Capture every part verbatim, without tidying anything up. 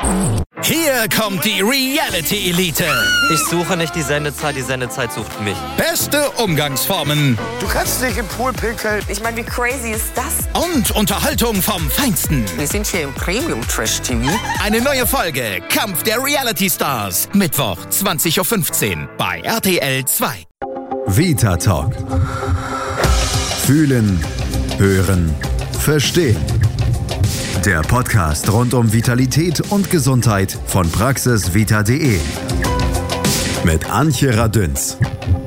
Hier kommt die Reality Elite. Ich suche nicht die Sendezeit, die Sendezeit sucht mich. Beste Umgangsformen. Du kannst nicht im Pool pinkeln. Ich meine, wie crazy ist das? Und Unterhaltung vom Feinsten. Wir sind hier im Premium-Trash-T V. Eine neue Folge Kampf der Reality Stars. Mittwoch, zwanzig Uhr fünfzehn bei R T L zwei. Vita Talk. Fühlen, hören, verstehen. Der Podcast rund um Vitalität und Gesundheit von praxisvita punkt de mit Antje Radünz.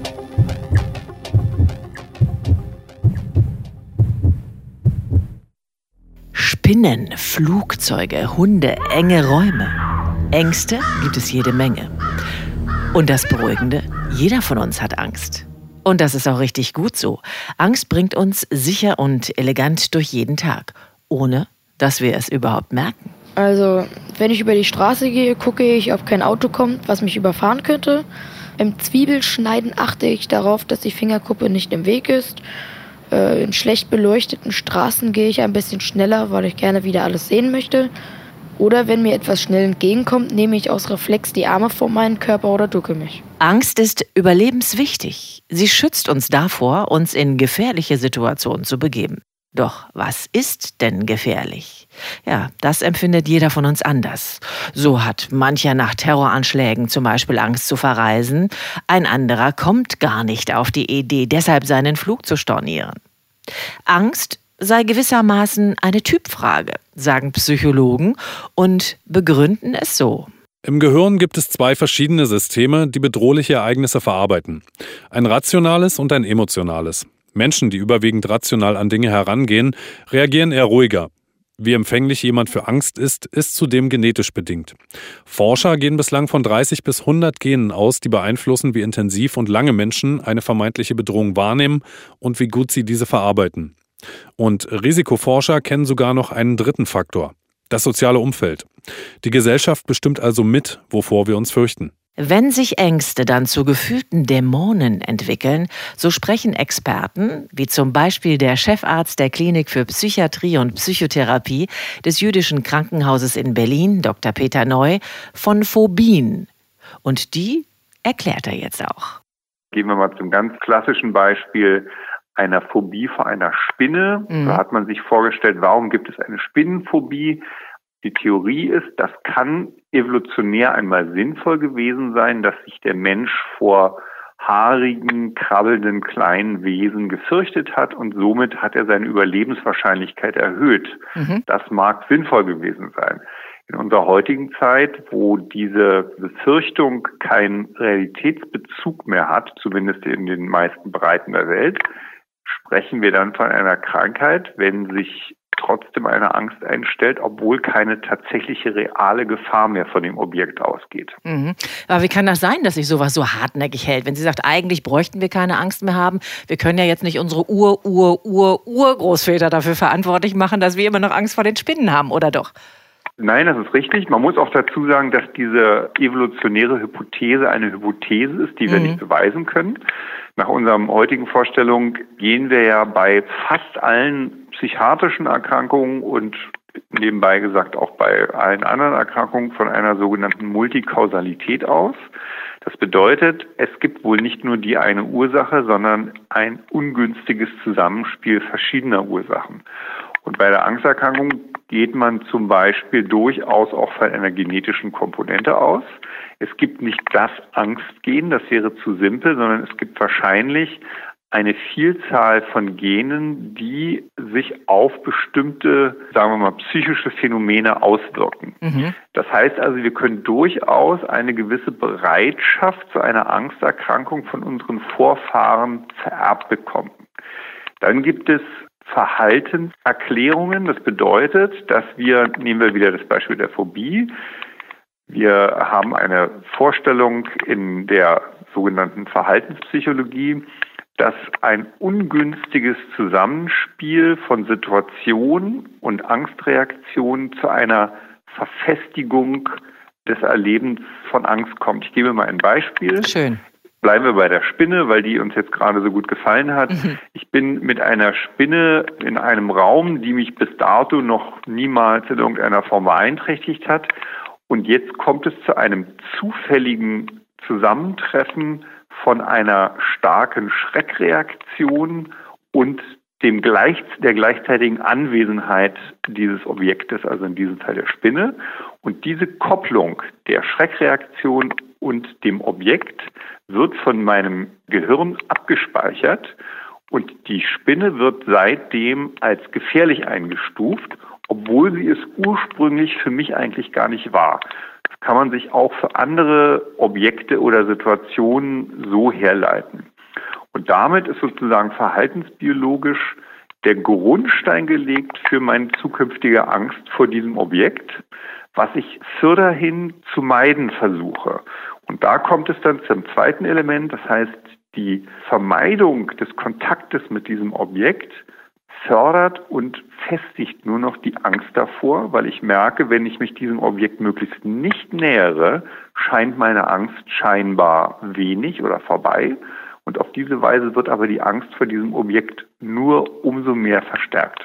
Spinnen, Flugzeuge, Hunde, enge Räume. Ängste gibt es jede Menge. Und das Beruhigende, jeder von uns hat Angst. Und das ist auch richtig gut so. Angst bringt uns sicher und elegant durch jeden Tag, ohne dass wir es überhaupt merken. Also, wenn ich über die Straße gehe, gucke ich, ob kein Auto kommt, was mich überfahren könnte. Im Zwiebelschneiden achte ich darauf, dass die Fingerkuppe nicht im Weg ist. Äh, in schlecht beleuchteten Straßen gehe ich ein bisschen schneller, weil ich gerne wieder alles sehen möchte. Oder wenn mir etwas schnell entgegenkommt, nehme ich aus Reflex die Arme vor meinen Körper oder ducke mich. Angst ist überlebenswichtig. Sie schützt uns davor, uns in gefährliche Situationen zu begeben. Doch was ist denn gefährlich? Ja, das empfindet jeder von uns anders. So hat mancher nach Terroranschlägen zum Beispiel Angst zu verreisen. Ein anderer kommt gar nicht auf die Idee, deshalb seinen Flug zu stornieren. Angst sei gewissermaßen eine Typfrage, sagen Psychologen und begründen es so. Im Gehirn gibt es zwei verschiedene Systeme, die bedrohliche Ereignisse verarbeiten. Ein rationales und ein emotionales. Menschen, die überwiegend rational an Dinge herangehen, reagieren eher ruhiger. Wie empfänglich jemand für Angst ist, ist zudem genetisch bedingt. Forscher gehen bislang von dreißig bis hundert Genen aus, die beeinflussen, wie intensiv und lange Menschen eine vermeintliche Bedrohung wahrnehmen und wie gut sie diese verarbeiten. Und Risikoforscher kennen sogar noch einen dritten Faktor: das soziale Umfeld. Die Gesellschaft bestimmt also mit, wovor wir uns fürchten. Wenn sich Ängste dann zu gefühlten Dämonen entwickeln, so sprechen Experten, wie zum Beispiel der Chefarzt der Klinik für Psychiatrie und Psychotherapie des Jüdischen Krankenhauses in Berlin, Doktor Peter Neu, von Phobien. Und die erklärt er jetzt auch. Gehen wir mal zum ganz klassischen Beispiel einer Phobie vor einer Spinne. Mhm. Da hat man sich vorgestellt, warum gibt es eine Spinnenphobie? Die Theorie ist, das kann evolutionär einmal sinnvoll gewesen sein, dass sich der Mensch vor haarigen, krabbelnden kleinen Wesen gefürchtet hat und somit hat er seine Überlebenswahrscheinlichkeit erhöht. Mhm. Das mag sinnvoll gewesen sein. In unserer heutigen Zeit, wo diese Befürchtung keinen Realitätsbezug mehr hat, zumindest in den meisten Breiten der Welt, sprechen wir dann von einer Krankheit, wenn sich trotzdem eine Angst einstellt, obwohl keine tatsächliche reale Gefahr mehr von dem Objekt ausgeht. Mhm. Aber wie kann das sein, dass sich sowas so hartnäckig hält? Wenn sie sagt, eigentlich bräuchten wir keine Angst mehr haben, wir können ja jetzt nicht unsere Ur, Ur, Ur, Urgroßväter dafür verantwortlich machen, dass wir immer noch Angst vor den Spinnen haben, oder doch? Nein, das ist richtig. Man muss auch dazu sagen, dass diese evolutionäre Hypothese eine Hypothese ist, die mhm. wir nicht beweisen können. Nach unseren heutigen Vorstellungen gehen wir ja bei fast allen psychiatrischen Erkrankungen und nebenbei gesagt auch bei allen anderen Erkrankungen von einer sogenannten Multikausalität aus. Das bedeutet, es gibt wohl nicht nur die eine Ursache, sondern ein ungünstiges Zusammenspiel verschiedener Ursachen. Und bei der Angsterkrankung geht man zum Beispiel durchaus auch von einer genetischen Komponente aus. Es gibt nicht das Angstgen, das wäre zu simpel, sondern es gibt wahrscheinlich eine Vielzahl von Genen, die sich auf bestimmte, sagen wir mal, psychische Phänomene auswirken. Mhm. Das heißt also, wir können durchaus eine gewisse Bereitschaft zu einer Angsterkrankung von unseren Vorfahren vererbt bekommen. Dann gibt es Verhaltenserklärungen. Das bedeutet, dass wir, nehmen wir wieder das Beispiel der Phobie, wir haben eine Vorstellung in der sogenannten Verhaltenspsychologie, dass ein ungünstiges Zusammenspiel von Situationen und Angstreaktionen zu einer Verfestigung des Erlebens von Angst kommt. Ich gebe mal ein Beispiel. Schön. Bleiben wir bei der Spinne, weil die uns jetzt gerade so gut gefallen hat. Mhm. Ich bin mit einer Spinne in einem Raum, die mich bis dato noch niemals in irgendeiner Form beeinträchtigt hat. und jetzt kommt es zu einem zufälligen Zusammentreffen von einer starken Schreckreaktion und dem gleich, der gleichzeitigen Anwesenheit dieses Objektes, also in diesem Fall der Spinne. Und diese Kopplung der Schreckreaktion und dem Objekt wird von meinem Gehirn abgespeichert und die Spinne wird seitdem als gefährlich eingestuft, obwohl sie es ursprünglich für mich eigentlich gar nicht war. Das kann man sich auch für andere Objekte oder Situationen so herleiten. Und damit ist sozusagen verhaltensbiologisch der Grundstein gelegt für meine zukünftige Angst vor diesem Objekt, was ich fürderhin zu meiden versuche. Und da kommt es dann zum zweiten Element, das heißt, die Vermeidung des Kontaktes mit diesem Objekt fördert und festigt nur noch die Angst davor, weil ich merke, wenn ich mich diesem Objekt möglichst nicht nähere, scheint meine Angst scheinbar wenig oder vorbei. Und auf diese Weise wird aber die Angst vor diesem Objekt nur umso mehr verstärkt.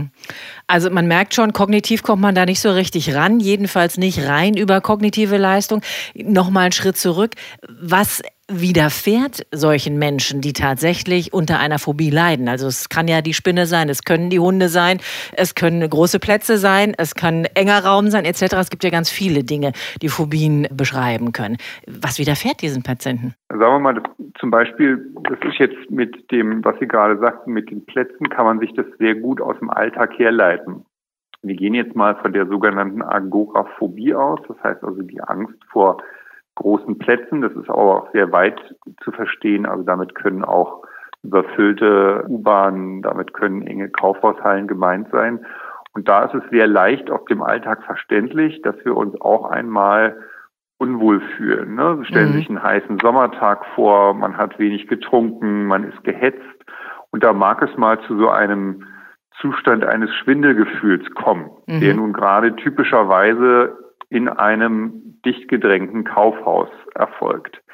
Also man merkt schon, kognitiv kommt man da nicht so richtig ran, jedenfalls nicht rein über kognitive Leistung. Nochmal einen Schritt zurück. Was widerfährt solchen Menschen, die tatsächlich unter einer Phobie leiden? Also es kann ja die Spinne sein, es können die Hunde sein, es können große Plätze sein, es kann enger Raum sein et cetera. Es gibt ja ganz viele Dinge, die Phobien beschreiben können. Was widerfährt diesen Patienten? Sagen wir mal, das, zum Beispiel, das ist jetzt mit dem, was Sie gerade sagten, mit den Plätzen kann man sich das sehr gut aus dem Alltag herleiten. Wir gehen jetzt mal von der sogenannten Agoraphobie aus, das heißt also die Angst vor großen Plätzen. Das ist aber auch sehr weit zu verstehen. Also damit können auch überfüllte U-Bahnen, damit können enge Kaufhaushallen gemeint sein. Und da ist es sehr leicht aus dem Alltag verständlich, dass wir uns auch einmal unwohl fühlen. Ne? Sie stellen mhm. sich einen heißen Sommertag vor, man hat wenig getrunken, man ist gehetzt. Und da mag es mal zu so einem Zustand eines Schwindelgefühls kommen, mhm. der nun gerade typischerweise in einem dicht gedrängten Kaufhaus erfolgt.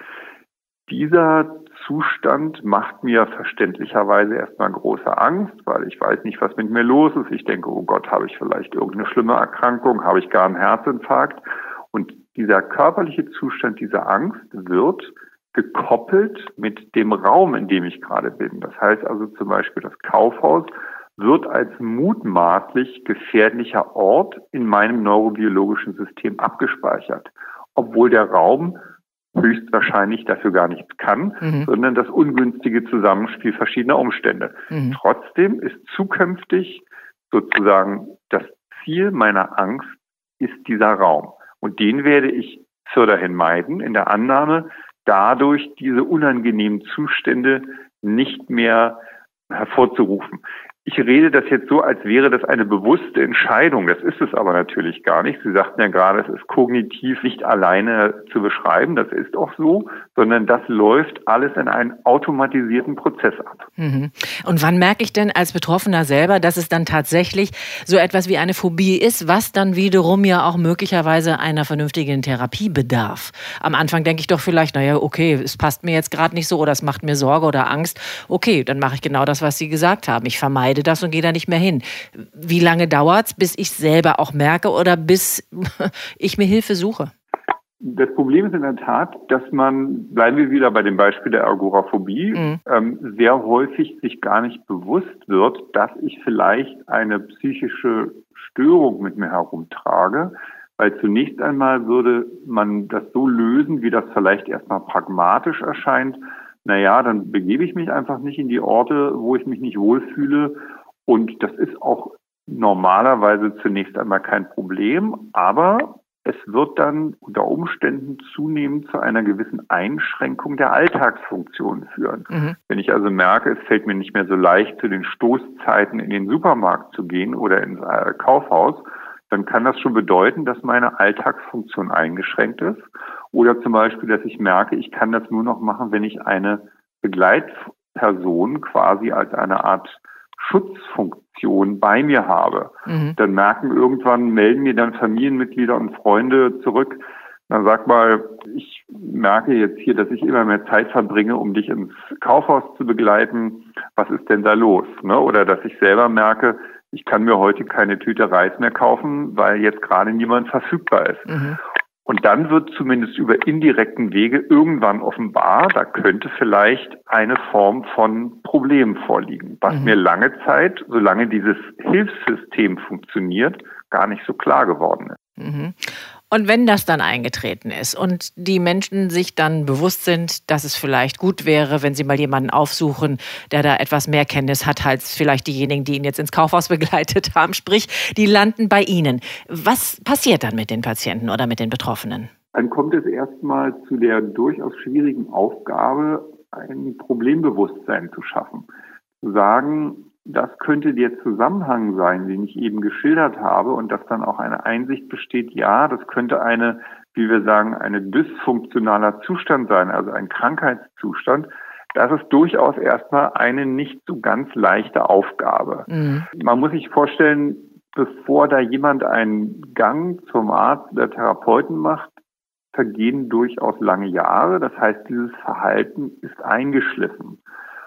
Dieser Zustand macht mir verständlicherweise erstmal große Angst, weil ich weiß nicht, was mit mir los ist. Ich denke, oh Gott, habe ich vielleicht irgendeine schlimme Erkrankung, habe ich gar einen Herzinfarkt? Und dieser körperliche Zustand, diese Angst wird gekoppelt mit dem Raum, in dem ich gerade bin. Das heißt also zum Beispiel das Kaufhaus wird als mutmaßlich gefährlicher Ort in meinem neurobiologischen System abgespeichert, obwohl der Raum höchstwahrscheinlich dafür gar nichts kann, mhm. sondern das ungünstige Zusammenspiel verschiedener Umstände. Mhm. Trotzdem ist zukünftig sozusagen das Ziel meiner Angst ist dieser Raum. Und den werde ich fürderhin meiden, in der Annahme, dadurch diese unangenehmen Zustände nicht mehr hervorzurufen. Ich rede das jetzt so, als wäre das eine bewusste Entscheidung. Das ist es aber natürlich gar nicht. Sie sagten ja gerade, es ist kognitiv nicht alleine zu beschreiben. Das ist auch so, sondern das läuft alles in einen automatisierten Prozess ab. Mhm. Und wann merke ich denn als Betroffener selber, dass es dann tatsächlich so etwas wie eine Phobie ist, was dann wiederum ja auch möglicherweise einer vernünftigen Therapie bedarf? Am Anfang denke ich doch vielleicht, naja, okay, es passt mir jetzt gerade nicht so oder es macht mir Sorge oder Angst. Okay, dann mache ich genau das, was Sie gesagt haben. Ich vermeide das und gehe da nicht mehr hin. Wie lange dauert's, bis ich selber auch merke oder bis ich mir Hilfe suche? Das Problem ist in der Tat, dass man, bleiben wir wieder bei dem Beispiel der Agoraphobie, mhm. ähm, sehr häufig sich gar nicht bewusst wird, dass ich vielleicht eine psychische Störung mit mir herumtrage, weil zunächst einmal würde man das so lösen, wie das vielleicht erstmal pragmatisch erscheint. Naja, dann begebe ich mich einfach nicht in die Orte, wo ich mich nicht wohlfühle. Und das ist auch normalerweise zunächst einmal kein Problem. Aber es wird dann unter Umständen zunehmend zu einer gewissen Einschränkung der Alltagsfunktion führen. Mhm. Wenn ich also merke, es fällt mir nicht mehr so leicht, zu den Stoßzeiten in den Supermarkt zu gehen oder ins Kaufhaus, dann kann das schon bedeuten, dass meine Alltagsfunktion eingeschränkt ist. Oder zum Beispiel, dass ich merke, ich kann das nur noch machen, wenn ich eine Begleitperson quasi als eine Art Schutzfunktion bei mir habe. Mhm. Dann merken irgendwann, melden mir dann Familienmitglieder und Freunde zurück. Dann sag mal, ich merke jetzt hier, dass ich immer mehr Zeit verbringe, um dich ins Kaufhaus zu begleiten. Was ist denn da los? Ne? Oder dass ich selber merke, ich kann mir heute keine Tüte Reis mehr kaufen, weil jetzt gerade niemand verfügbar ist. Mhm. Und dann wird zumindest über indirekten Wege irgendwann offenbar, da könnte vielleicht eine Form von Problem vorliegen, was mhm. mir lange Zeit, solange dieses Hilfssystem funktioniert, gar nicht so klar geworden ist. Mhm. Und wenn das dann eingetreten ist und die Menschen sich dann bewusst sind, dass es vielleicht gut wäre, wenn sie mal jemanden aufsuchen, der da etwas mehr Kenntnis hat als vielleicht diejenigen, die ihn jetzt ins Kaufhaus begleitet haben, sprich, die landen bei Ihnen. Was passiert dann mit den Patienten oder mit den Betroffenen? Dann kommt es erstmal zu der durchaus schwierigen Aufgabe, ein Problembewusstsein zu schaffen. Zu sagen, das könnte der Zusammenhang sein, den ich eben geschildert habe, und dass dann auch eine Einsicht besteht, ja, das könnte eine, wie wir sagen, eine dysfunktionaler Zustand sein, also ein Krankheitszustand. Das ist durchaus erstmal eine nicht so ganz leichte Aufgabe. Mhm. Man muss sich vorstellen, bevor da jemand einen Gang zum Arzt oder Therapeuten macht, vergehen durchaus lange Jahre. Das heißt, dieses Verhalten ist eingeschliffen.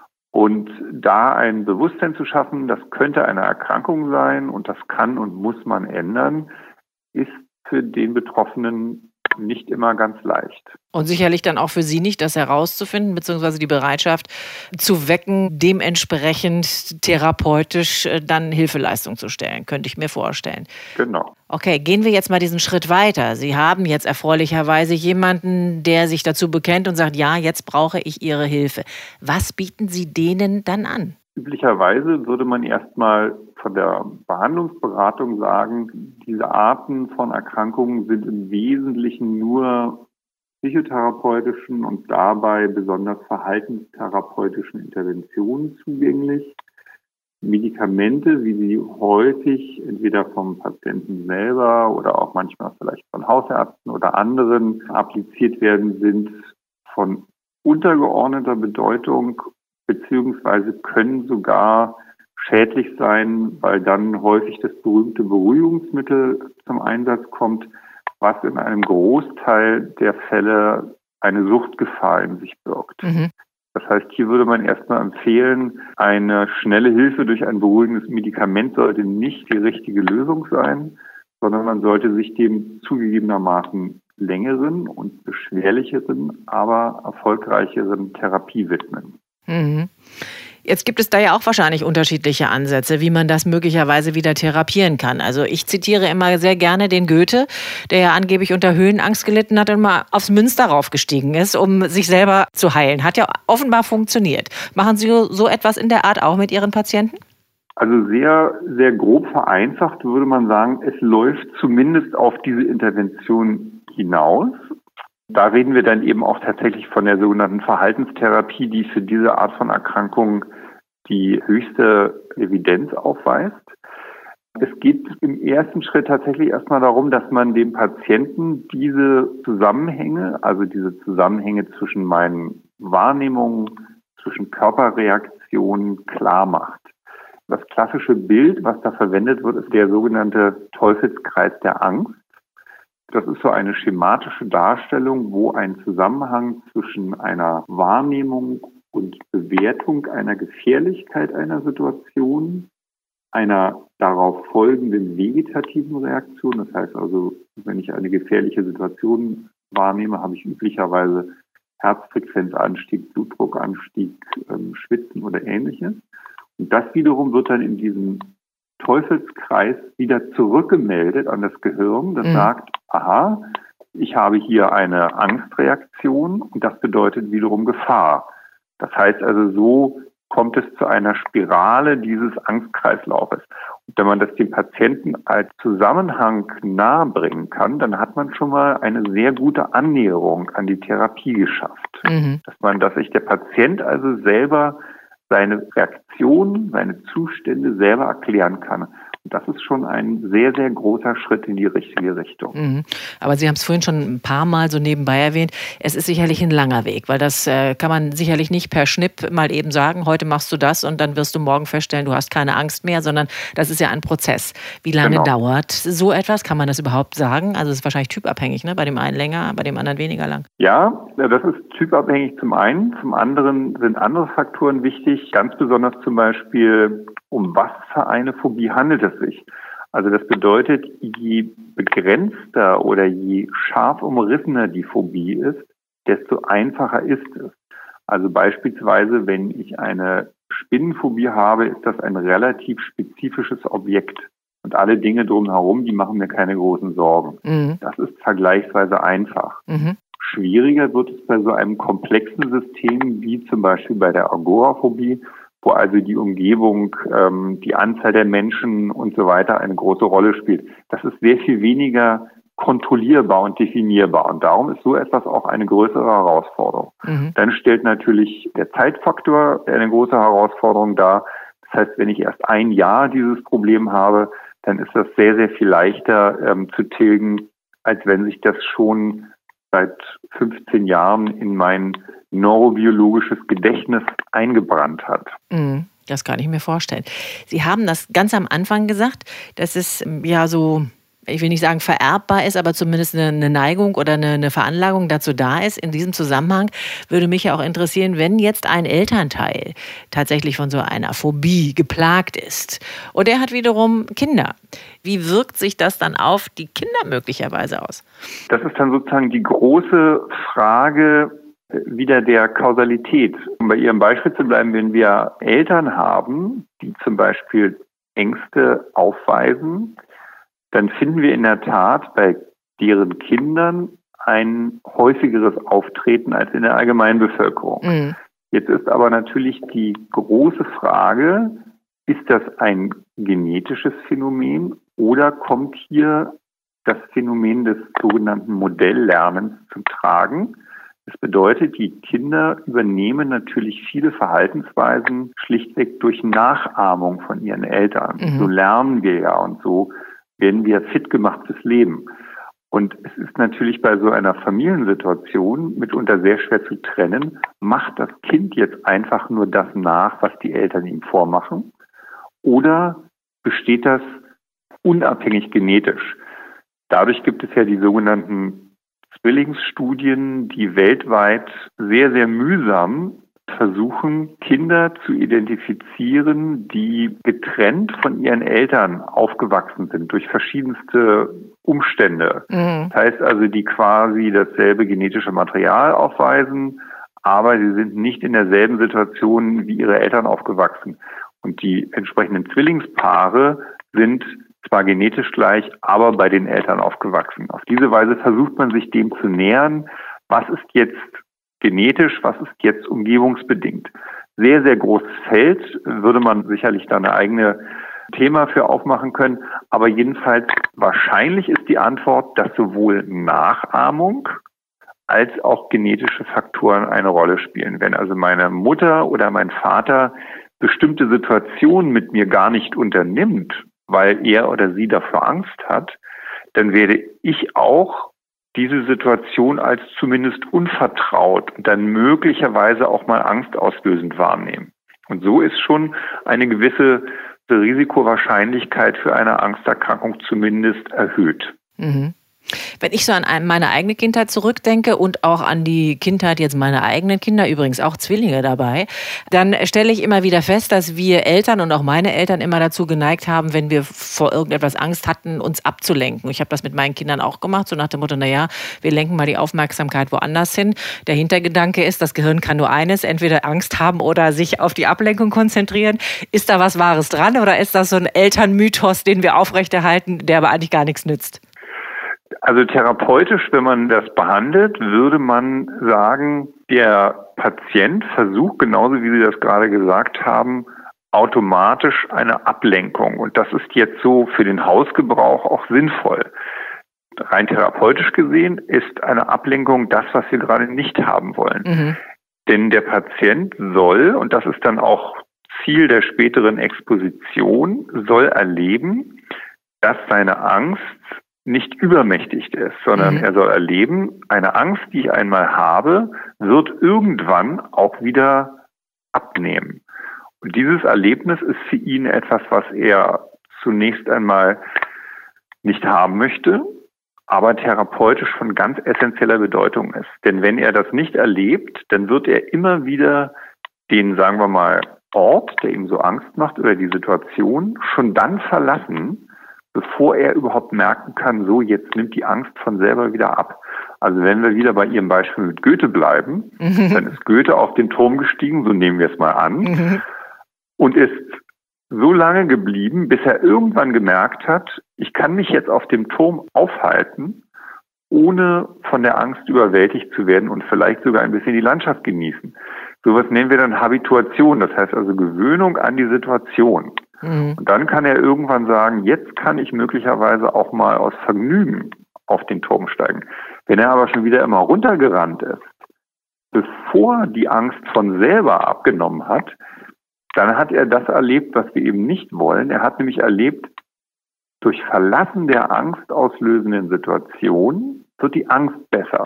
Und da ein Bewusstsein zu schaffen, das könnte eine Erkrankung sein und das kann und muss man ändern, ist für den Betroffenen nicht immer ganz leicht. Und sicherlich dann auch für Sie nicht, das herauszufinden, beziehungsweise die Bereitschaft zu wecken, dementsprechend therapeutisch dann Hilfeleistung zu stellen, könnte ich mir vorstellen. Genau. Okay, gehen wir jetzt mal diesen Schritt weiter. Sie haben jetzt erfreulicherweise jemanden, der sich dazu bekennt und sagt, ja, jetzt brauche ich Ihre Hilfe. Was bieten Sie denen dann an? Üblicherweise würde man erstmal von der Behandlungsberatung sagen, diese Arten von Erkrankungen sind im Wesentlichen nur psychotherapeutischen und dabei besonders verhaltenstherapeutischen Interventionen zugänglich. Medikamente, wie sie häufig entweder vom Patienten selber oder auch manchmal vielleicht von Hausärzten oder anderen appliziert werden, sind von untergeordneter Bedeutung beziehungsweise können sogar schädlich sein, weil dann häufig das berühmte Beruhigungsmittel zum Einsatz kommt, was in einem Großteil der Fälle eine Suchtgefahr in sich birgt. Mhm. Das heißt, hier würde man erstmal empfehlen, eine schnelle Hilfe durch ein beruhigendes Medikament sollte nicht die richtige Lösung sein, sondern man sollte sich dem zugegebenermaßen längeren und beschwerlicheren, aber erfolgreicheren Therapie widmen. Mhm. Jetzt gibt es da ja auch wahrscheinlich unterschiedliche Ansätze, wie man das möglicherweise wieder therapieren kann. Also ich zitiere immer sehr gerne den Goethe, der ja angeblich unter Höhenangst gelitten hat und mal aufs Münster raufgestiegen ist, um sich selber zu heilen. Hat ja offenbar funktioniert. Machen Sie so etwas in der Art auch mit Ihren Patienten? Also sehr, sehr grob vereinfacht würde man sagen, es läuft zumindest auf diese Intervention hinaus. Da reden wir dann eben auch tatsächlich von der sogenannten Verhaltenstherapie, die für diese Art von Erkrankungen die höchste Evidenz aufweist. Es geht im ersten Schritt tatsächlich erstmal darum, dass man dem Patienten diese Zusammenhänge, also diese Zusammenhänge zwischen meinen Wahrnehmungen, zwischen Körperreaktionen klar macht. Das klassische Bild, was da verwendet wird, ist der sogenannte Teufelskreis der Angst. Das ist so eine schematische Darstellung, wo ein Zusammenhang zwischen einer Wahrnehmung und Bewertung einer Gefährlichkeit einer Situation, einer darauf folgenden vegetativen Reaktion, das heißt also, wenn ich eine gefährliche Situation wahrnehme, habe ich üblicherweise Herzfrequenzanstieg, Blutdruckanstieg, ähm, Schwitzen oder Ähnliches. Und das wiederum wird dann in diesem Teufelskreis wieder zurückgemeldet an das Gehirn, das mhm. sagt, aha, ich habe hier eine Angstreaktion und das bedeutet wiederum Gefahr. Das heißt also, so kommt es zu einer Spirale dieses Angstkreislaufes. Und wenn man das dem Patienten als Zusammenhang nahebringen kann, dann hat man schon mal eine sehr gute Annäherung an die Therapie geschafft. Mhm. Dass man, dass sich der Patient also selber seine Reaktionen, seine Zustände selber erklären kann. Und das ist schon ein sehr, sehr großer Schritt in die richtige Richtung. Mhm. Aber Sie haben es vorhin schon ein paar Mal so nebenbei erwähnt. Es ist sicherlich ein langer Weg, weil das äh, kann man sicherlich nicht per Schnipp mal eben sagen, heute machst du das und dann wirst du morgen feststellen, du hast keine Angst mehr, sondern das ist ja ein Prozess. Wie lange genau. dauert so etwas? Kann man das überhaupt sagen? Also es ist wahrscheinlich typabhängig, ne? Bei dem einen länger, bei dem anderen weniger lang. Ja, das ist typabhängig zum einen. Zum anderen sind andere Faktoren wichtig. Ganz besonders zum Beispiel, um was für eine Phobie handelt es sich? Also das bedeutet, je begrenzter oder je scharf umrissener die Phobie ist, desto einfacher ist es. Also beispielsweise, wenn ich eine Spinnenphobie habe, ist das ein relativ spezifisches Objekt. Und alle Dinge drumherum, die machen mir keine großen Sorgen. Mhm. Das ist vergleichsweise einfach. Mhm. Schwieriger wird es bei so einem komplexen System wie zum Beispiel bei der Agoraphobie, wo also die Umgebung, ähm, die Anzahl der Menschen und so weiter eine große Rolle spielt. Das ist sehr viel weniger kontrollierbar und definierbar. Und darum ist so etwas auch eine größere Herausforderung. Mhm. Dann stellt natürlich der Zeitfaktor eine große Herausforderung dar. Das heißt, wenn ich erst ein Jahr dieses Problem habe, dann ist das sehr, sehr viel leichter ähm, zu tilgen, als wenn sich das schon seit fünfzehn Jahren in mein neurobiologisches Gedächtnis eingebrannt hat. Mhm. Das kann ich mir vorstellen. Sie haben das ganz am Anfang gesagt, dass es ja so, ich will nicht sagen vererbbar ist, aber zumindest eine Neigung oder eine, eine Veranlagung dazu da ist. In diesem Zusammenhang würde mich ja auch interessieren, wenn jetzt ein Elternteil tatsächlich von so einer Phobie geplagt ist und er hat wiederum Kinder. Wie wirkt sich das dann auf die Kinder möglicherweise aus? Das ist dann sozusagen die große Frage wieder der Kausalität. Um bei Ihrem Beispiel zu bleiben, wenn wir Eltern haben, die zum Beispiel Ängste aufweisen, dann finden wir in der Tat bei deren Kindern ein häufigeres Auftreten als in der Allgemeinbevölkerung. Mhm. Jetzt ist aber natürlich die große Frage, ist das ein genetisches Phänomen oder kommt hier das Phänomen des sogenannten Modelllernens zum Tragen? Das bedeutet, die Kinder übernehmen natürlich viele Verhaltensweisen schlichtweg durch Nachahmung von ihren Eltern. Mhm. So lernen wir ja und so werden wir fit gemacht fürs Leben. Und es ist natürlich bei so einer Familiensituation mitunter sehr schwer zu trennen, macht das Kind jetzt einfach nur das nach, was die Eltern ihm vormachen, oder besteht das unabhängig genetisch? Dadurch gibt es ja die sogenannten Zwillingsstudien, die weltweit sehr, sehr mühsam versuchen, Kinder zu identifizieren, die getrennt von ihren Eltern aufgewachsen sind durch verschiedenste Umstände. Mhm. Das heißt also, die quasi dasselbe genetische Material aufweisen, aber sie sind nicht in derselben Situation wie ihre Eltern aufgewachsen. Und die entsprechenden Zwillingspaare sind zwar genetisch gleich, aber bei den Eltern aufgewachsen. Auf diese Weise versucht man sich dem zu nähern, was ist jetzt genetisch, was ist jetzt umgebungsbedingt. Sehr, sehr großes Feld, würde man sicherlich da eine eigene Thema für aufmachen können. Aber jedenfalls wahrscheinlich ist die Antwort, dass sowohl Nachahmung als auch genetische Faktoren eine Rolle spielen. Wenn also meine Mutter oder mein Vater bestimmte Situationen mit mir gar nicht unternimmt, weil er oder sie dafür Angst hat, dann werde ich auch diese Situation als zumindest unvertraut und dann möglicherweise auch mal angstauslösend wahrnehmen. Und so ist schon eine gewisse Risikowahrscheinlichkeit für eine Angsterkrankung zumindest erhöht. Mhm. Wenn ich so an meine eigene Kindheit zurückdenke und auch an die Kindheit jetzt meiner eigenen Kinder, übrigens auch Zwillinge dabei, dann stelle ich immer wieder fest, dass wir Eltern und auch meine Eltern immer dazu geneigt haben, wenn wir vor irgendetwas Angst hatten, uns abzulenken. Ich habe das mit meinen Kindern auch gemacht, so nach dem Motto, naja, wir lenken mal die Aufmerksamkeit woanders hin. Der Hintergedanke ist, das Gehirn kann nur eines, entweder Angst haben oder sich auf die Ablenkung konzentrieren. Ist da was Wahres dran oder ist das so ein Elternmythos, den wir aufrechterhalten, der aber eigentlich gar nichts nützt? Also therapeutisch, wenn man das behandelt, würde man sagen, der Patient versucht, genauso wie Sie das gerade gesagt haben, automatisch eine Ablenkung. Und das ist jetzt so für den Hausgebrauch auch sinnvoll. Rein therapeutisch gesehen ist eine Ablenkung das, was wir gerade nicht haben wollen. Mhm. Denn der Patient soll, und das ist dann auch Ziel der späteren Exposition, soll erleben, dass seine Angst nicht übermächtig ist, sondern mhm. er soll erleben, eine Angst, die ich einmal habe, wird irgendwann auch wieder abnehmen. Und dieses Erlebnis ist für ihn etwas, was er zunächst einmal nicht haben möchte, aber therapeutisch von ganz essentieller Bedeutung ist. Denn wenn er das nicht erlebt, dann wird er immer wieder den, sagen wir mal, Ort, der ihm so Angst macht oder die Situation, schon dann verlassen, bevor er überhaupt merken kann, so jetzt nimmt die Angst von selber wieder ab. Also wenn wir wieder bei Ihrem Beispiel mit Goethe bleiben, mhm. dann ist Goethe auf den Turm gestiegen, so nehmen wir es mal an, mhm. und ist so lange geblieben, bis er irgendwann gemerkt hat, ich kann mich jetzt auf dem Turm aufhalten, ohne von der Angst überwältigt zu werden und vielleicht sogar ein bisschen die Landschaft genießen. Sowas nennen wir dann Habituation, das heißt also Gewöhnung an die Situation. Mhm. Und dann kann er irgendwann sagen, jetzt kann ich möglicherweise auch mal aus Vergnügen auf den Turm steigen. Wenn er aber schon wieder immer runtergerannt ist, bevor die Angst von selber abgenommen hat, dann hat er das erlebt, was wir eben nicht wollen. Er hat nämlich erlebt, durch Verlassen der angstauslösenden Situation wird die Angst besser.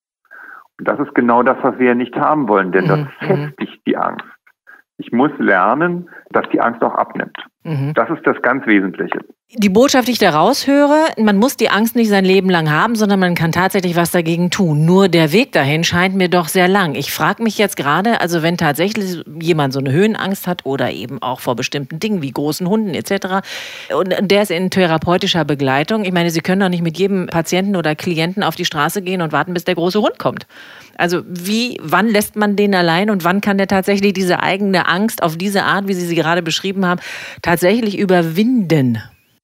Und das ist genau das, was wir ja nicht haben wollen, denn das mhm. festigt die Angst. Ich muss lernen, dass die Angst auch abnimmt. Mhm. Das ist das ganz Wesentliche. Die Botschaft, die ich da raushöre, man muss die Angst nicht sein Leben lang haben, sondern man kann tatsächlich was dagegen tun. Nur der Weg dahin scheint mir doch sehr lang. Ich frage mich jetzt gerade, also wenn tatsächlich jemand so eine Höhenangst hat oder eben auch vor bestimmten Dingen wie großen Hunden et cetera und der ist in therapeutischer Begleitung, ich meine, Sie können doch nicht mit jedem Patienten oder Klienten auf die Straße gehen und warten, bis der große Hund kommt. Also wie, wann lässt man den allein und wann kann der tatsächlich diese eigene Angst auf diese Art, wie Sie sie gerade beschrieben haben, tatsächlich überwinden?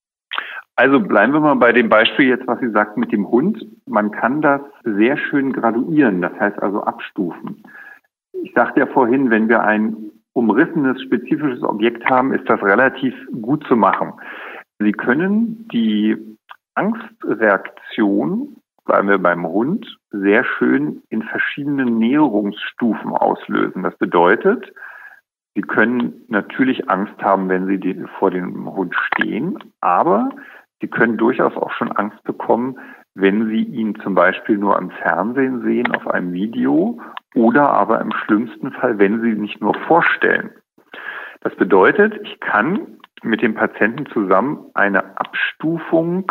Also bleiben wir mal bei dem Beispiel jetzt, was Sie sagten mit dem Hund. Man kann das sehr schön graduieren, das heißt also abstufen. Ich sagte ja vorhin, wenn wir ein umrissenes, spezifisches Objekt haben, ist das relativ gut zu machen. Sie können die Angstreaktion, bleiben wir beim Hund, sehr schön in verschiedenen Näherungsstufen auslösen. Das bedeutet, Sie können natürlich Angst haben, wenn Sie vor dem Hund stehen, aber Sie können durchaus auch schon Angst bekommen, wenn Sie ihn zum Beispiel nur am Fernsehen sehen, auf einem Video oder aber im schlimmsten Fall, wenn Sie sich nur vorstellen. Das bedeutet, ich kann mit dem Patienten zusammen eine Abstufung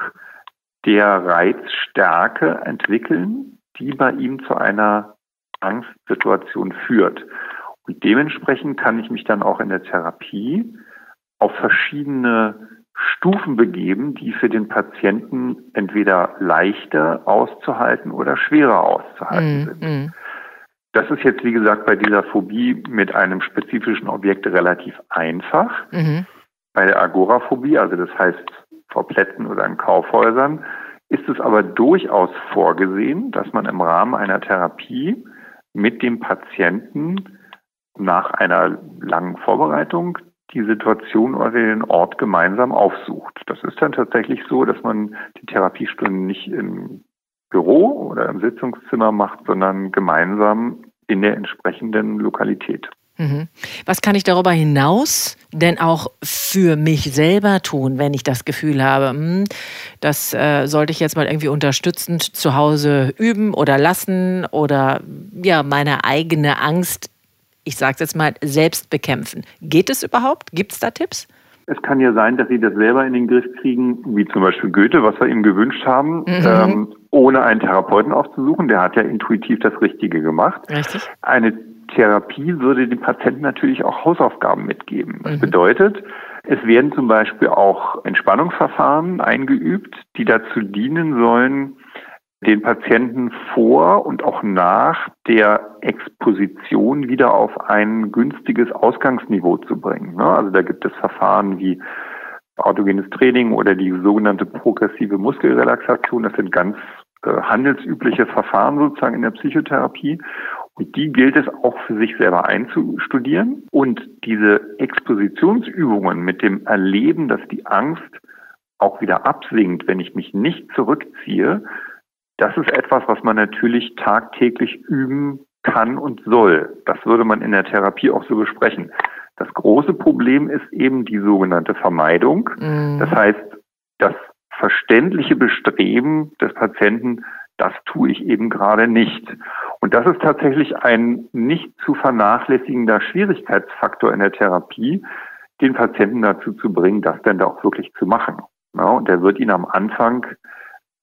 der Reizstärke entwickeln, die bei ihm zu einer Angstsituation führt. Und dementsprechend kann ich mich dann auch in der Therapie auf verschiedene Stufen begeben, die für den Patienten entweder leichter auszuhalten oder schwerer auszuhalten mm, sind. Mm. Das ist jetzt, wie gesagt, bei dieser Phobie mit einem spezifischen Objekt relativ einfach. Mm. Bei der Agoraphobie, also das heißt vor Plätzen oder in Kaufhäusern, ist es aber durchaus vorgesehen, dass man im Rahmen einer Therapie mit dem Patienten nach einer langen Vorbereitung die Situation oder den Ort gemeinsam aufsucht. Das ist dann tatsächlich so, dass man die Therapiestunden nicht im Büro oder im Sitzungszimmer macht, sondern gemeinsam in der entsprechenden Lokalität. Mhm. Was kann ich darüber hinaus denn auch für mich selber tun, wenn ich das Gefühl habe, hm, das äh, sollte ich jetzt mal irgendwie unterstützend zu Hause üben oder lassen oder ja meine eigene Angst, ich sage es jetzt mal, selbst bekämpfen. Geht es überhaupt? Gibt es da Tipps? Es kann ja sein, dass Sie das selber in den Griff kriegen, wie zum Beispiel Goethe, was wir ihm gewünscht haben, mhm. ähm, ohne einen Therapeuten aufzusuchen. Der hat ja intuitiv das Richtige gemacht. Richtig. Eine Therapie würde dem Patienten natürlich auch Hausaufgaben mitgeben. Das mhm. bedeutet, es werden zum Beispiel auch Entspannungsverfahren eingeübt, die dazu dienen sollen, den Patienten vor und auch nach der Exposition wieder auf ein günstiges Ausgangsniveau zu bringen. Also da gibt es Verfahren wie autogenes Training oder die sogenannte progressive Muskelrelaxation. Das sind ganz äh, handelsübliche Verfahren sozusagen in der Psychotherapie. Und die gilt es auch für sich selber einzustudieren. Und diese Expositionsübungen mit dem Erleben, dass die Angst auch wieder absinkt, wenn ich mich nicht zurückziehe, das ist etwas, was man natürlich tagtäglich üben kann und soll. Das würde man in der Therapie auch so besprechen. Das große Problem ist eben die sogenannte Vermeidung. Mhm. Das heißt, das verständliche Bestreben des Patienten, das tue ich eben gerade nicht. Und das ist tatsächlich ein nicht zu vernachlässigender Schwierigkeitsfaktor in der Therapie, den Patienten dazu zu bringen, das denn da auch wirklich zu machen. Ja, und der wird Ihnen am Anfang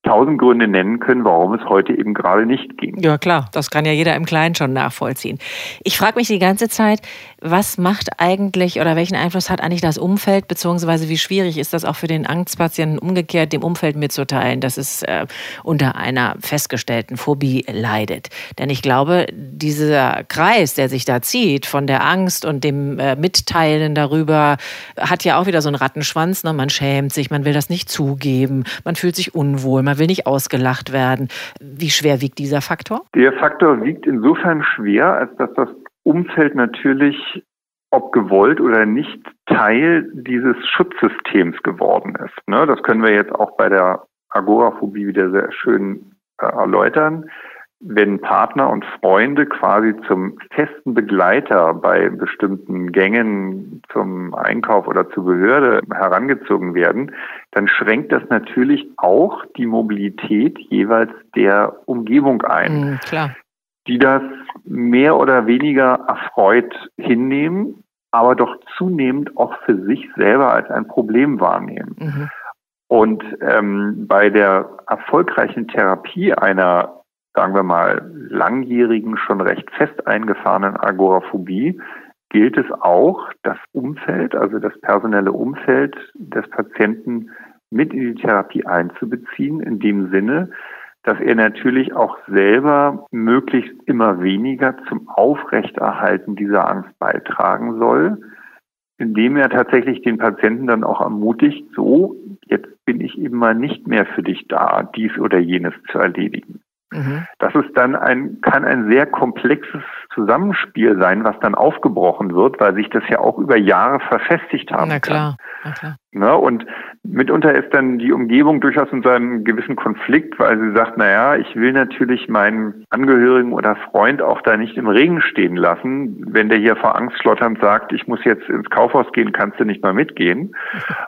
tausend Gründe nennen können, warum es heute eben gerade nicht ging. Ja klar, das kann ja jeder im Kleinen schon nachvollziehen. Ich frage mich die ganze Zeit, was macht eigentlich oder welchen Einfluss hat eigentlich das Umfeld, beziehungsweise wie schwierig ist das auch für den Angstpatienten umgekehrt, dem Umfeld mitzuteilen, dass es äh, unter einer festgestellten Phobie leidet. Denn ich glaube, dieser Kreis, der sich da zieht von der Angst und dem äh, Mitteilen darüber, hat ja auch wieder so einen Rattenschwanz. Ne? Man schämt sich, man will das nicht zugeben, man fühlt sich unwohl, man will nicht ausgelacht werden. Wie schwer wiegt dieser Faktor? Der Faktor wiegt insofern schwer, als dass das Umfeld natürlich, ob gewollt oder nicht, Teil dieses Schutzsystems geworden ist. Ne? Das können wir jetzt auch bei der Agoraphobie wieder sehr schön äh, erläutern. Wenn Partner und Freunde quasi zum festen Begleiter bei bestimmten Gängen zum Einkauf oder zur Behörde herangezogen werden, dann schränkt das natürlich auch die Mobilität jeweils der Umgebung ein. Mhm, klar. Die das mehr oder weniger erfreut hinnehmen, aber doch zunehmend auch für sich selber als ein Problem wahrnehmen. Mhm. Und ähm, bei der erfolgreichen Therapie einer, sagen wir mal, langjährigen, schon recht fest eingefahrenen Agoraphobie gilt es auch, das Umfeld, also das personelle Umfeld des Patienten mit in die Therapie einzubeziehen, in dem Sinne, dass er natürlich auch selber möglichst immer weniger zum Aufrechterhalten dieser Angst beitragen soll, indem er tatsächlich den Patienten dann auch ermutigt, so, jetzt bin ich eben mal nicht mehr für dich da, dies oder jenes zu erledigen. Mhm. Das ist dann ein, kann ein sehr komplexes Zusammenspiel sein, was dann aufgebrochen wird, weil sich das ja auch über Jahre verfestigt haben Na klar. kann. Na klar. Ne? Und mitunter ist dann die Umgebung durchaus in so einem gewissen Konflikt, weil sie sagt, naja, ich will natürlich meinen Angehörigen oder Freund auch da nicht im Regen stehen lassen, wenn der hier vor Angst schlotternd sagt, ich muss jetzt ins Kaufhaus gehen, kannst du nicht mal mitgehen.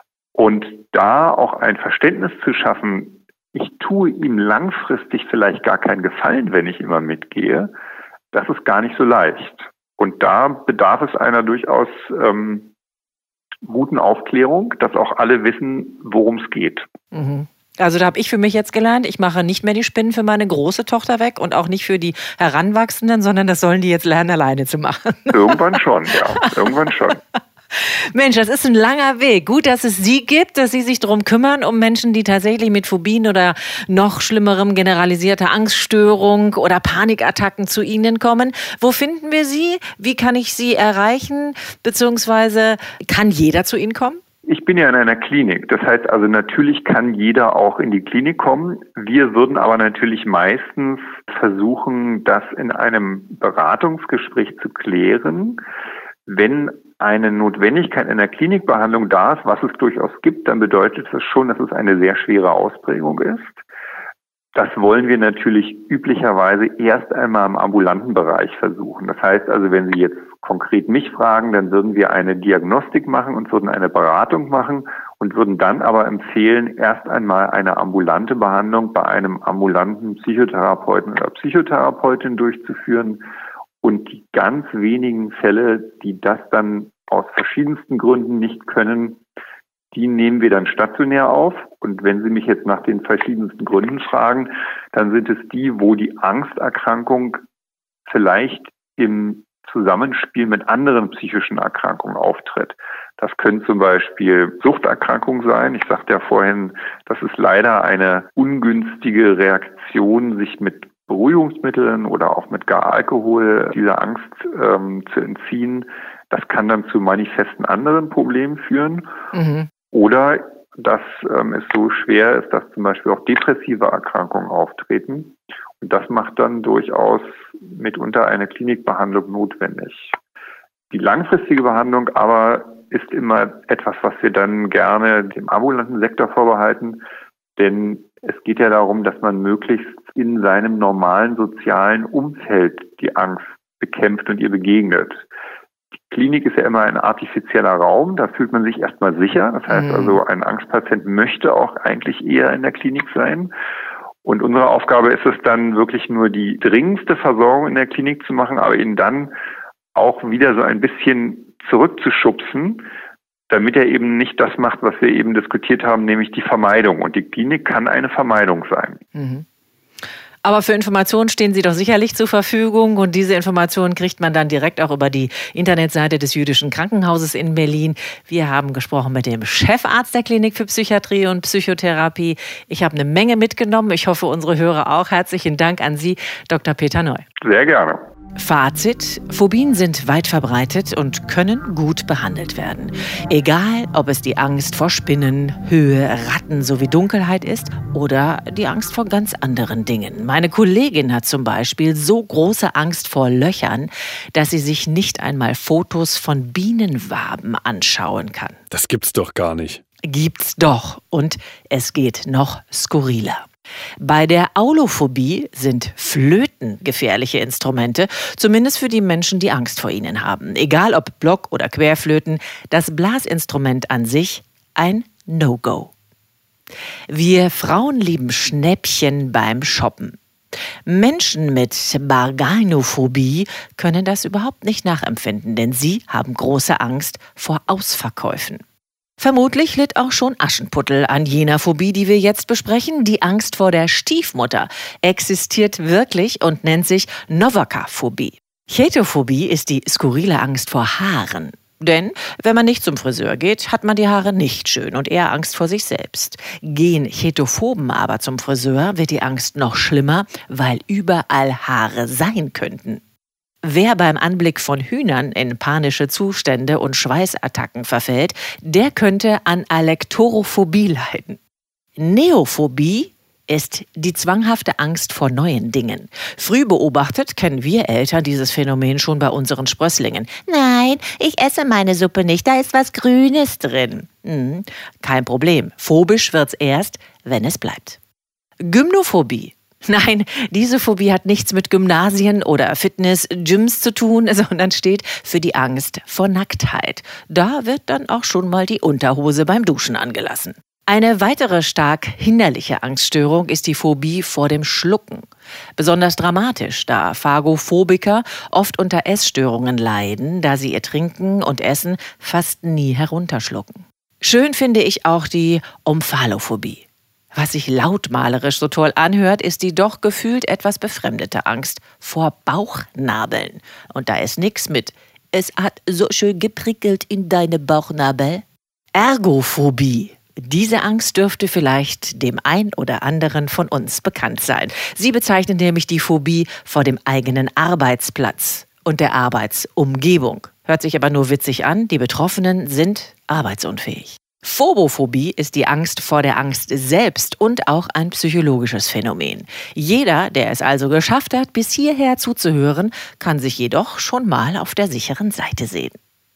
Und da auch ein Verständnis zu schaffen, ich tue ihm langfristig vielleicht gar keinen Gefallen, wenn ich immer mitgehe, das ist gar nicht so leicht. Und da bedarf es einer durchaus ähm, guten Aufklärung, dass auch alle wissen, worum es geht. Mhm. Also da habe ich für mich jetzt gelernt, ich mache nicht mehr die Spinnen für meine große Tochter weg und auch nicht für die Heranwachsenden, sondern das sollen die jetzt lernen, alleine zu machen. Irgendwann schon, ja. Irgendwann schon. Mensch, das ist ein langer Weg. Gut, dass es Sie gibt, dass Sie sich darum kümmern, um Menschen, die tatsächlich mit Phobien oder noch schlimmerem generalisierter Angststörung oder Panikattacken zu Ihnen kommen. Wo finden wir Sie? Wie kann ich Sie erreichen? Beziehungsweise kann jeder zu Ihnen kommen? Ich bin ja in einer Klinik. Das heißt also, natürlich kann jeder auch in die Klinik kommen. Wir würden aber natürlich meistens versuchen, das in einem Beratungsgespräch zu klären. Wenn eine Notwendigkeit in der Klinikbehandlung da ist, was es durchaus gibt, dann bedeutet das schon, dass es eine sehr schwere Ausprägung ist. Das wollen wir natürlich üblicherweise erst einmal im ambulanten Bereich versuchen. Das heißt also, wenn Sie jetzt konkret mich fragen, dann würden wir eine Diagnostik machen und würden eine Beratung machen und würden dann aber empfehlen, erst einmal eine ambulante Behandlung bei einem ambulanten Psychotherapeuten oder Psychotherapeutin durchzuführen. Und die ganz wenigen Fälle, die das dann aus verschiedensten Gründen nicht können, die nehmen wir dann stationär auf. Und wenn Sie mich jetzt nach den verschiedensten Gründen fragen, dann sind es die, wo die Angsterkrankung vielleicht im Zusammenspiel mit anderen psychischen Erkrankungen auftritt. Das können zum Beispiel Suchterkrankungen sein. Ich sagte ja vorhin, das ist leider eine ungünstige Reaktion, sich mit Beruhigungsmitteln oder auch mit gar Alkohol dieser Angst ähm, zu entziehen. Das kann dann zu manifesten anderen Problemen führen. Mhm. Oder dass ähm, es so schwer ist, dass zum Beispiel auch depressive Erkrankungen auftreten. Und das macht dann durchaus mitunter eine Klinikbehandlung notwendig. Die langfristige Behandlung aber ist immer etwas, was wir dann gerne dem ambulanten Sektor vorbehalten. Denn es geht ja darum, dass man möglichst in seinem normalen sozialen Umfeld die Angst bekämpft und ihr begegnet. Die Klinik ist ja immer ein artifizieller Raum, da fühlt man sich erstmal sicher. Das heißt also, ein Angstpatient möchte auch eigentlich eher in der Klinik sein. Und unsere Aufgabe ist es dann wirklich nur die dringendste Versorgung in der Klinik zu machen, aber ihn dann auch wieder so ein bisschen zurückzuschubsen, damit er eben nicht das macht, was wir eben diskutiert haben, nämlich die Vermeidung. Und die Klinik kann eine Vermeidung sein. Mhm. Aber für Informationen stehen Sie doch sicherlich zur Verfügung und diese Informationen kriegt man dann direkt auch über die Internetseite des Jüdischen Krankenhauses in Berlin. Wir haben gesprochen mit dem Chefarzt der Klinik für Psychiatrie und Psychotherapie. Ich habe eine Menge mitgenommen. Ich hoffe, unsere Hörer auch. Herzlichen Dank an Sie, Doktor Peter Neu. Sehr gerne. Fazit: Phobien sind weit verbreitet und können gut behandelt werden. Egal, ob es die Angst vor Spinnen, Höhe, Ratten sowie Dunkelheit ist oder die Angst vor ganz anderen Dingen. Meine Kollegin hat zum Beispiel so große Angst vor Löchern, dass sie sich nicht einmal Fotos von Bienenwaben anschauen kann. Das gibt's doch gar nicht. Gibt's doch. Und es geht noch skurriler. Bei der Aulophobie sind Flöten gefährliche Instrumente, zumindest für die Menschen, die Angst vor ihnen haben. Egal ob Block- oder Querflöten, das Blasinstrument an sich ein No-Go. Wir Frauen lieben Schnäppchen beim Shoppen. Menschen mit Bargainophobie können das überhaupt nicht nachempfinden, denn sie haben große Angst vor Ausverkäufen. Vermutlich litt auch schon Aschenputtel an jener Phobie, die wir jetzt besprechen. Die Angst vor der Stiefmutter existiert wirklich und nennt sich Novaca-Phobie. Chetophobie ist die skurrile Angst vor Haaren. Denn wenn man nicht zum Friseur geht, hat man die Haare nicht schön und eher Angst vor sich selbst. Gehen Chetophoben aber zum Friseur, wird die Angst noch schlimmer, weil überall Haare sein könnten. Wer beim Anblick von Hühnern in panische Zustände und Schweißattacken verfällt, der könnte an Alektorophobie leiden. Neophobie ist die zwanghafte Angst vor neuen Dingen. Früh beobachtet kennen wir Eltern dieses Phänomen schon bei unseren Sprösslingen. Nein, ich esse meine Suppe nicht, da ist was Grünes drin. Hm, kein Problem, phobisch wird's erst, wenn es bleibt. Gymnophobie. Nein, diese Phobie hat nichts mit Gymnasien oder Fitness, Gyms zu tun, sondern steht für die Angst vor Nacktheit. Da wird dann auch schon mal die Unterhose beim Duschen angelassen. Eine weitere stark hinderliche Angststörung ist die Phobie vor dem Schlucken. Besonders dramatisch, da Phagophobiker oft unter Essstörungen leiden, da sie ihr Trinken und Essen fast nie herunterschlucken. Schön finde ich auch die Omphalophobie. Was sich lautmalerisch so toll anhört, ist die doch gefühlt etwas befremdete Angst vor Bauchnabeln. Und da ist nix mit "Es hat so schön geprickelt in deine Bauchnabel". Ergophobie. Diese Angst dürfte vielleicht dem ein oder anderen von uns bekannt sein. Sie bezeichnet nämlich die Phobie vor dem eigenen Arbeitsplatz und der Arbeitsumgebung. Hört sich aber nur witzig an, die Betroffenen sind arbeitsunfähig. Phobophobie ist die Angst vor der Angst selbst und auch ein psychologisches Phänomen. Jeder, der es also geschafft hat, bis hierher zuzuhören, kann sich jedoch schon mal auf der sicheren Seite sehen.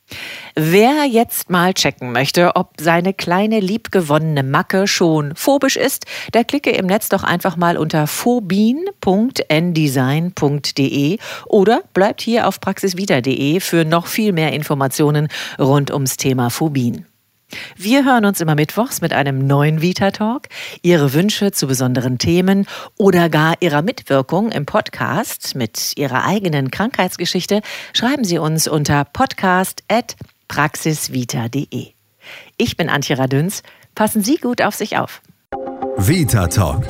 Wer jetzt mal checken möchte, ob seine kleine liebgewonnene Macke schon phobisch ist, der klicke im Netz doch einfach mal unter phobien punkt n design punkt d e oder bleibt hier auf praxisvita punkt d e für noch viel mehr Informationen rund ums Thema Phobien. Wir hören uns immer mittwochs mit einem neuen Vita-Talk. Ihre Wünsche zu besonderen Themen oder gar Ihrer Mitwirkung im Podcast mit Ihrer eigenen Krankheitsgeschichte schreiben Sie uns unter podcast at praxisvita punkt d e. Ich bin Antje Radüns. Passen Sie gut auf sich auf. Vita-Talk.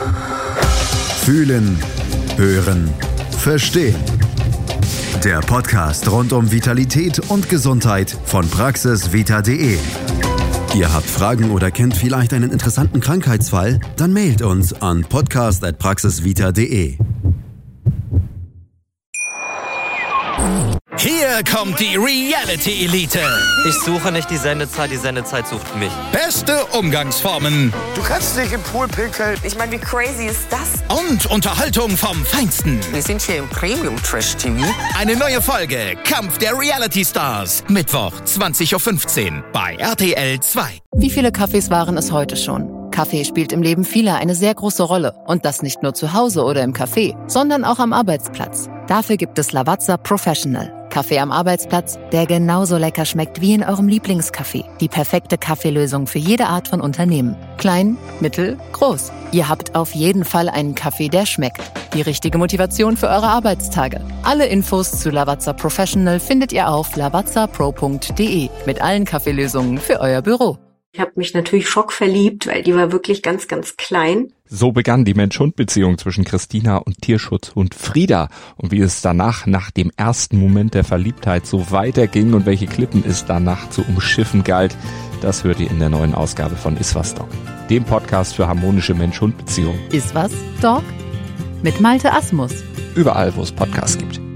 Fühlen, hören, verstehen. Der Podcast rund um Vitalität und Gesundheit von praxisvita punkt d e. Ihr habt Fragen oder kennt vielleicht einen interessanten Krankheitsfall? Dann mailt uns an podcast at praxisvita punkt d e. Hier kommt die Reality Elite. Ich suche nicht die Sendezeit, die Sendezeit sucht mich. Beste Umgangsformen Du kannst dich im Pool pinkeln. Ich meine, wie crazy ist das? und Unterhaltung vom Feinsten. Wir sind hier im Premium-Trash-T V. Eine neue Folge Kampf der Reality Stars. Mittwoch zwanzig Uhr fünfzehn bei R T L zwei. Wie viele Kaffees waren es heute schon? Kaffee spielt im Leben vieler eine sehr große Rolle. Und das nicht nur zu Hause oder im Café, sondern auch am Arbeitsplatz. Dafür gibt es Lavazza Professional. Kaffee am Arbeitsplatz, der genauso lecker schmeckt wie in eurem Lieblingscafé. Die perfekte Kaffeelösung für jede Art von Unternehmen. Klein, mittel, groß. Ihr habt auf jeden Fall einen Kaffee, der schmeckt. Die richtige Motivation für eure Arbeitstage. Alle Infos zu Lavazza Professional findet ihr auf lavazza pro punkt de mit allen Kaffeelösungen für euer Büro. Ich habe mich natürlich schockverliebt, weil die war wirklich ganz, ganz klein. So begann die Mensch-Hund-Beziehung zwischen Christina und Tierschutzhund Frieda. Und wie es danach, nach dem ersten Moment der Verliebtheit, so weiterging und welche Klippen es danach zu umschiffen galt, das hört ihr in der neuen Ausgabe von Iswas Dog, dem Podcast für harmonische Mensch-Hund-Beziehungen. Iswas Dog? Mit Malte Asmus. Überall, wo es Podcasts gibt.